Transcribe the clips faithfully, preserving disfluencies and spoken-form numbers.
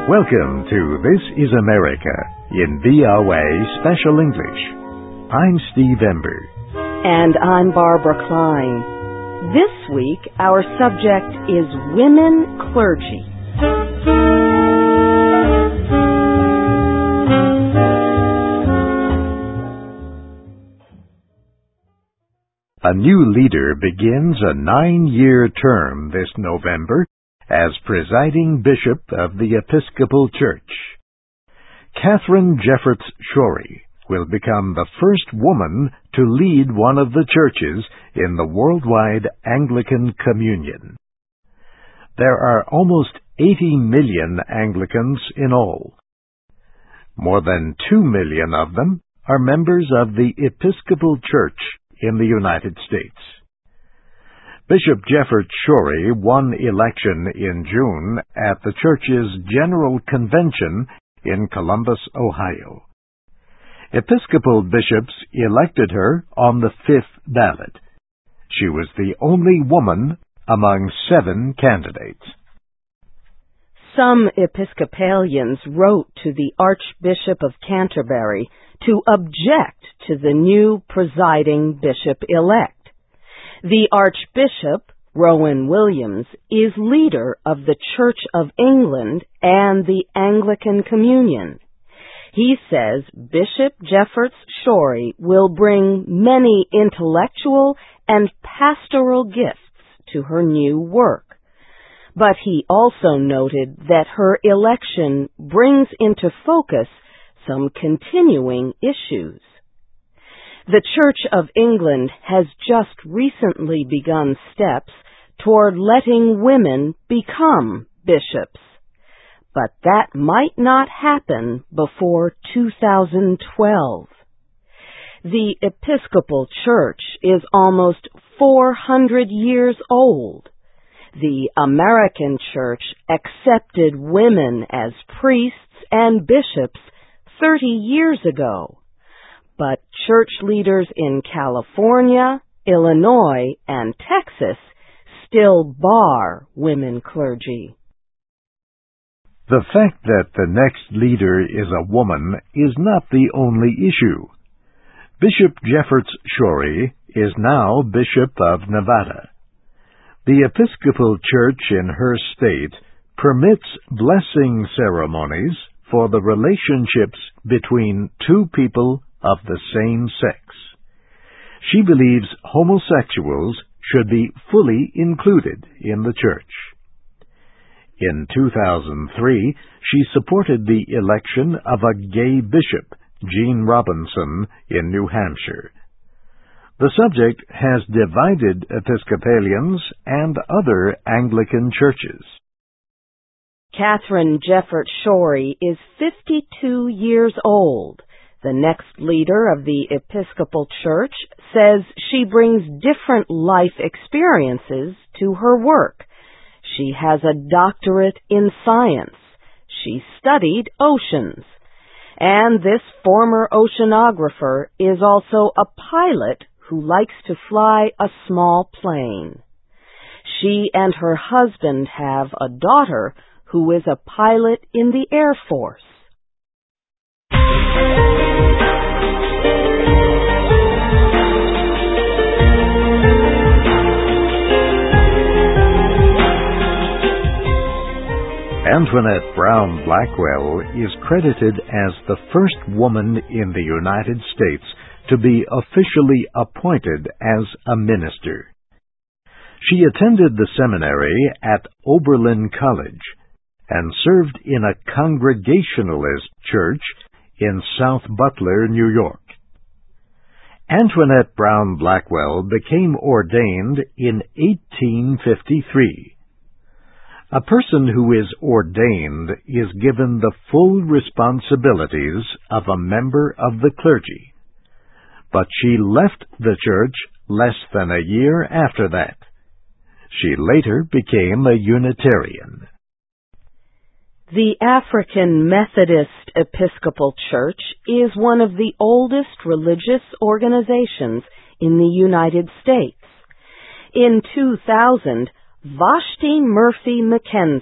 Welcome to This is America in V O A Special English. I'm Steve Ember. And I'm Barbara Klein. This week, our subject is women clergy. A new leader begins a nine-year term this November as presiding bishop of the Episcopal Church. Katharine Jefferts Schori will become the first woman to lead one of the churches in the worldwide Anglican Communion. There are almost eighty million Anglicans in all. More than two million of them are members of the Episcopal Church in the United States. Bishop Jefferts Schori won election in June at the church's General Convention in Columbus, Ohio. Episcopal bishops elected her on the fifth ballot. She was the only woman among seven candidates. Some Episcopalians wrote to the Archbishop of Canterbury to object to the new presiding bishop-elect. The Archbishop, Rowan Williams, is leader of the Church of England and the Anglican Communion. He says Bishop Jefferts Schori will bring many intellectual and pastoral gifts to her new work. But he also noted that her election brings into focus some continuing issues. The Church of England has just recently begun steps toward letting women become bishops. But that might not happen before two thousand twelve. The Episcopal Church is almost four hundred years old. The American Church accepted women as priests and bishops thirty years ago. But church leaders in California, Illinois, and Texas still bar women clergy. The fact that the next leader is a woman is not the only issue. Bishop Jefferts Schori is now Bishop of Nevada. The Episcopal Church in her state permits blessing ceremonies for the relationships between two people of the same sex. She believes homosexuals should be fully included in the church. In two thousand three, she supported the election of a gay bishop, Gene Robinson, in New Hampshire. The subject has divided Episcopalians and other Anglican churches. Katharine Jefferts Schori is fifty-two years old. The next leader of the Episcopal Church says she brings different life experiences to her work. She has a doctorate in science. She studied oceans. And this former oceanographer is also a pilot who likes to fly a small plane. She and her husband have a daughter who is a pilot in the Air Force. Antoinette Brown Blackwell is credited as the first woman in the United States to be officially appointed as a minister. She attended the seminary at Oberlin College and served in a Congregationalist church in South Butler, New York. Antoinette Brown Blackwell became ordained in eighteen fifty-three. A person who is ordained is given the full responsibilities of a member of the clergy. But she left the church less than a year after that. She later became a Unitarian. The African Methodist Episcopal Church is one of the oldest religious organizations in the United States. In two thousand, Vashti Murphy McKenzie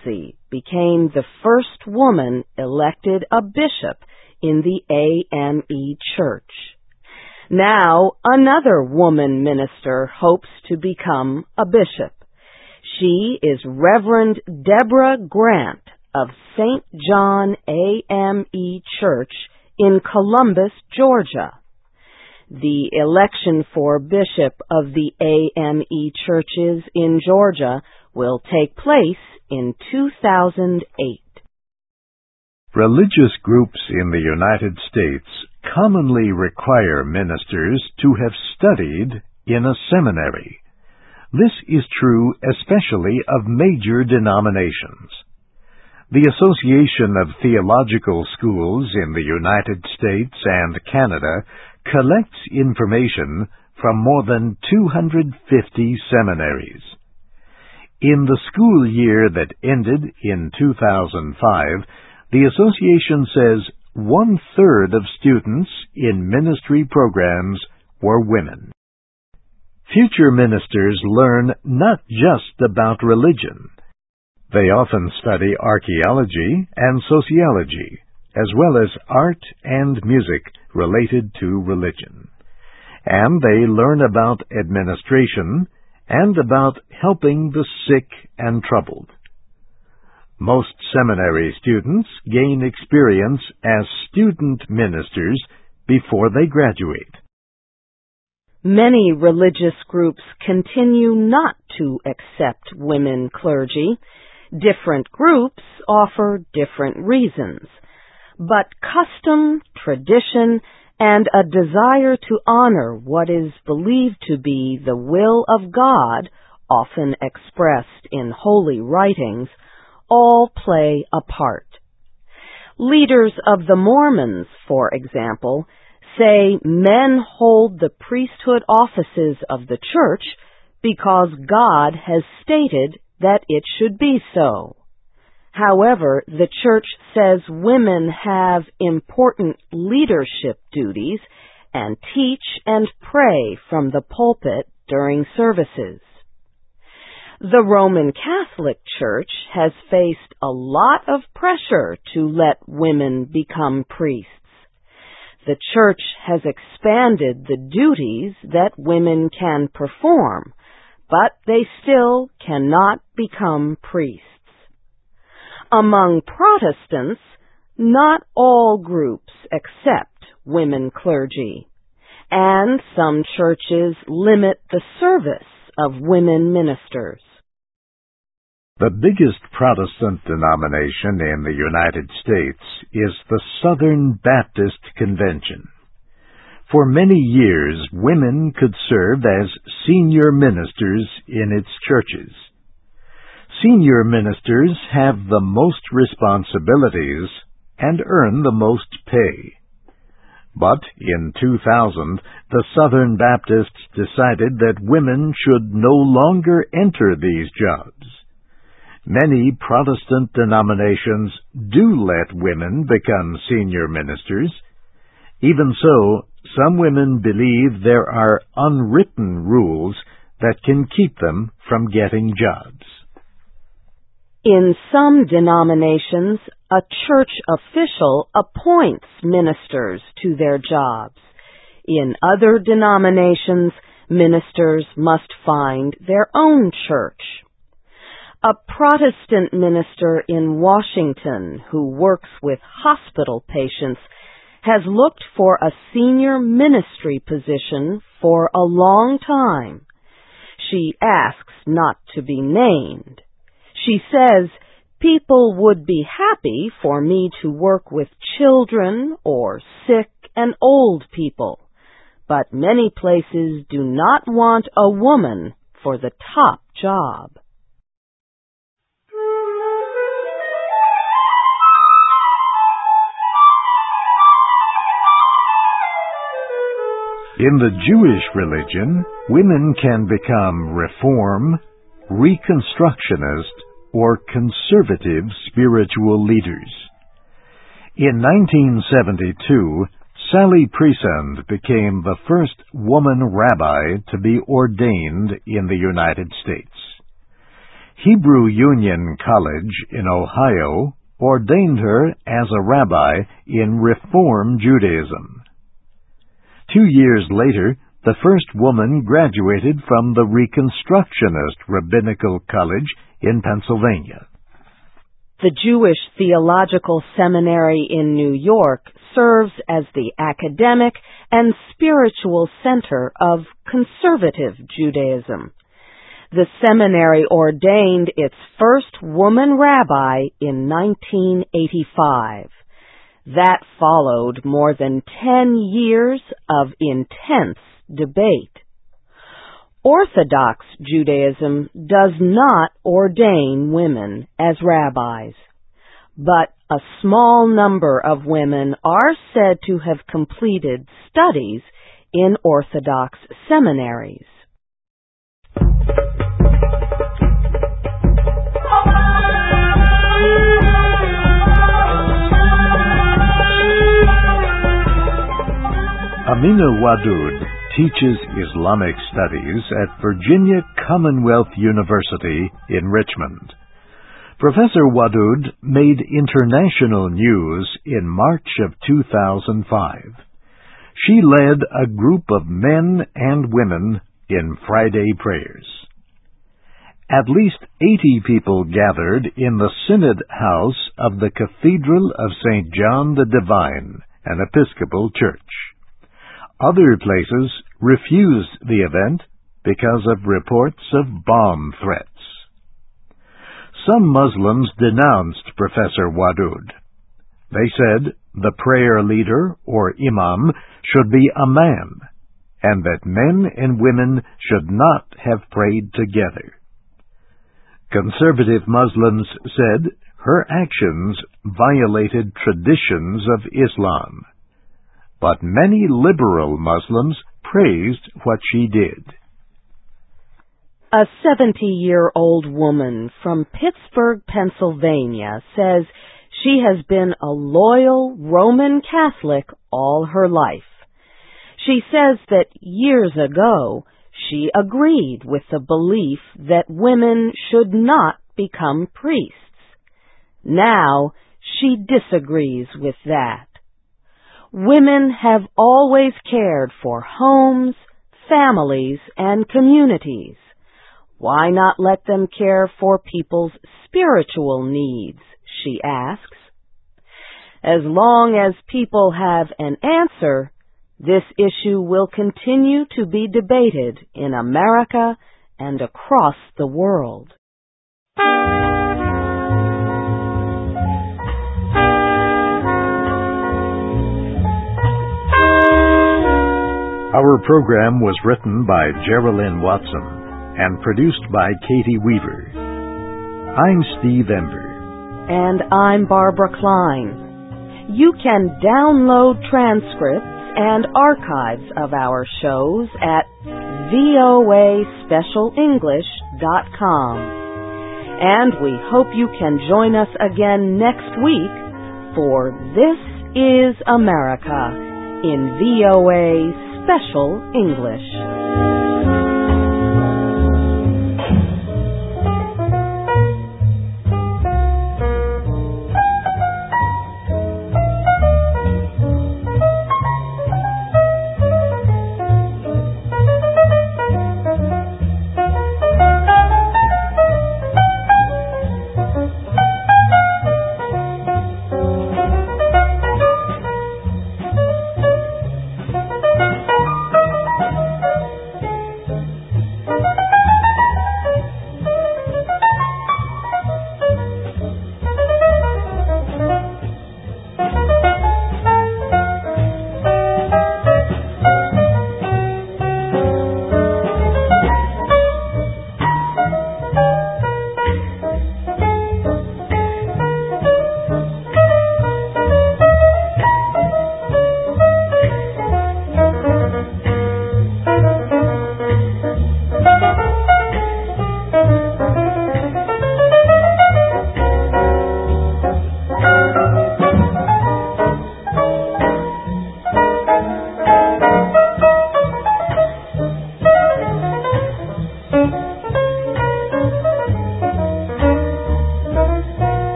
became the first woman elected a bishop in the A M E Church. Now, another woman minister hopes to become a bishop. She is Reverend Deborah Grant of Saint John A M E Church in Columbus, Georgia. The election for bishop of the A M E churches in Georgia will take place in two thousand eight. Religious groups in the United States commonly require ministers to have studied in a seminary. This is true especially of major denominations. The Association of Theological Schools in the United States and Canada collects information from more than two hundred fifty seminaries. In the school year that ended in two thousand five, the association says one-third of students in ministry programs were women. Future ministers learn not just about religion. They often study archaeology and sociology, as well as art and music related to religion. And they learn about administration and about helping the sick and troubled. Most seminary students gain experience as student ministers before they graduate. Many religious groups continue not to accept women clergy. Different groups offer different reasons. But custom, tradition, and a desire to honor what is believed to be the will of God, often expressed in holy writings, all play a part. Leaders of the Mormons, for example, say men hold the priesthood offices of the church because God has stated that it should be so. However, the church says women have important leadership duties and teach and pray from the pulpit during services. The Roman Catholic Church has faced a lot of pressure to let women become priests. The church has expanded the duties that women can perform, but they still cannot become priests. Among Protestants, not all groups accept women clergy, and some churches limit the service of women ministers. The biggest Protestant denomination in the United States is the Southern Baptist Convention. For many years, women could serve as senior ministers in its churches. Senior ministers have the most responsibilities and earn the most pay. But in two thousand, the Southern Baptists decided that women should no longer enter these jobs. Many Protestant denominations do let women become senior ministers. Even so, some women believe there are unwritten rules that can keep them from getting jobs. In some denominations, a church official appoints ministers to their jobs. In other denominations, ministers must find their own church. A Protestant minister in Washington who works with hospital patients has looked for a senior ministry position for a long time. She asks not to be named. She says, "People would be happy for me to work with children or sick and old people, but many places do not want a woman for the top job." In the Jewish religion, women can become Reform, Reconstructionist, or conservative spiritual leaders. In nineteen seventy-two, Sally Priesand became the first woman rabbi to be ordained in the United States. Hebrew Union College in Ohio ordained her as a rabbi in Reform Judaism. Two years later, the first woman graduated from the Reconstructionist Rabbinical College in Pennsylvania. The Jewish Theological Seminary in New York serves as the academic and spiritual center of conservative Judaism. The seminary ordained its first woman rabbi in nineteen eighty-five. That followed more than ten years of intense debate. Orthodox Judaism does not ordain women as rabbis, but a small number of women are said to have completed studies in Orthodox seminaries. Amina Wadud teaches Islamic studies at Virginia Commonwealth University in Richmond. Professor Wadud made international news in March of two thousand five. She led a group of men and women in Friday prayers. At least eighty people gathered in the Synod House of the Cathedral of Saint John the Divine, an Episcopal church. Other places refused the event because of reports of bomb threats. Some Muslims denounced Professor Wadud. They said the prayer leader, or imam, should be a man, and that men and women should not have prayed together. Conservative Muslims said her actions violated traditions of Islam. But many liberal Muslims praised what she did. A seventy-year-old woman from Pittsburgh, Pennsylvania, says she has been a loyal Roman Catholic all her life. She says that years ago she agreed with the belief that women should not become priests. Now she disagrees with that. Women have always cared for homes, families, and communities. Why not let them care for people's spiritual needs, she asks. As long as people have an answer, this issue will continue to be debated in America and across the world. Our program was written by Geraldine Watson and produced by Katie Weaver. I'm Steve Ember. And I'm Barbara Klein. You can download transcripts and archives of our shows at V O A special english dot com. And we hope you can join us again next week for This is America in V O A Special English.